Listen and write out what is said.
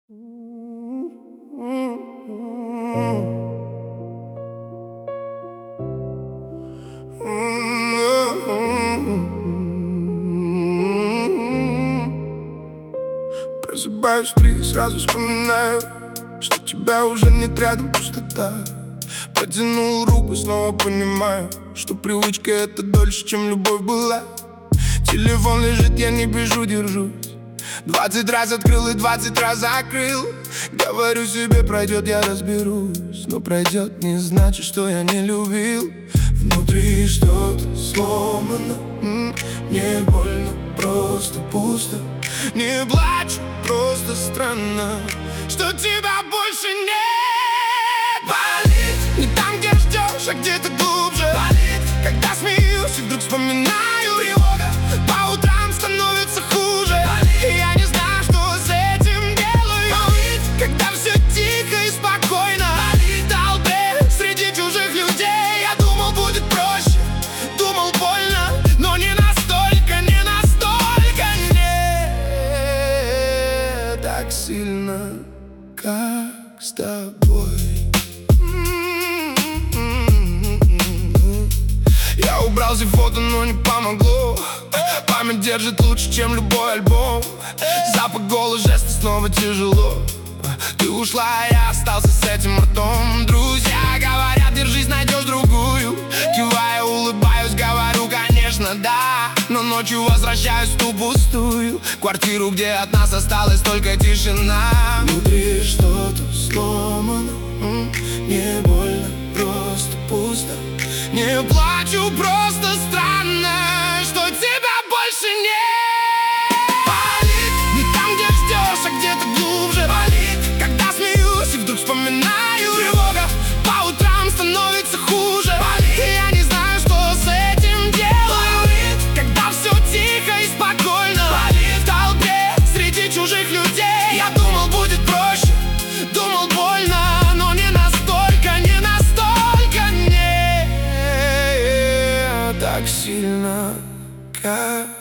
Просыпаюсь в 3 и сразу вспоминаю, что тебя уже нет рядом, пустота. Протянул руку, снова понимаю, что привычка — это дольше, чем любовь была. Телефон лежит, я не бежу, держусь. 20 раз открыл и 20 раз закрыл. Говорю себе, пройдет, я разберусь. Но пройдет не значит, что я не любил. Внутри что-то сломано, не больно, просто пусто. Не плачу, просто странно, что тебя больше нет. Болит не там, где ждешь, а где-то глубже. Болит, когда смеюсь и вдруг вспоминаю. Тревога по утрам становится хуже. Болит, и я не знаю, что с этим делаю. Болит, когда все тихо и спокойно. Болит, в толпе среди чужих людей. Я думал, будет проще, думал, больно, но не настолько, не настолько, не так сильно, как с тобой. Я убрал все фото, но не помогло. Память держит лучше, чем любой альбом. Запах, голос, жесты, снова тяжело. Ты ушла, а я остался с этим ртом. Друзья говорят, держись, найдешь другую. Киваю, улыбаюсь, говорю, конечно, да. Но ночью возвращаюсь в ту пустую квартиру, где от нас осталась только тишина. Внутри что-то сломано, не больно, просто пусто. Не плачу, просто странно, что тебя больше нет. Болит не там, где ждешь, а где-то глубже. Болит, когда смеюсь и вдруг вспоминаю. Тревога по утрам становится хуже. Болит, и я не знаю, что с этим делаю. Болит, когда все тихо и спокойно. Болит, в толпе среди чужих людей. Я думал, будет проще, думал, больно, но не настолько, не настолько, не так сильно, как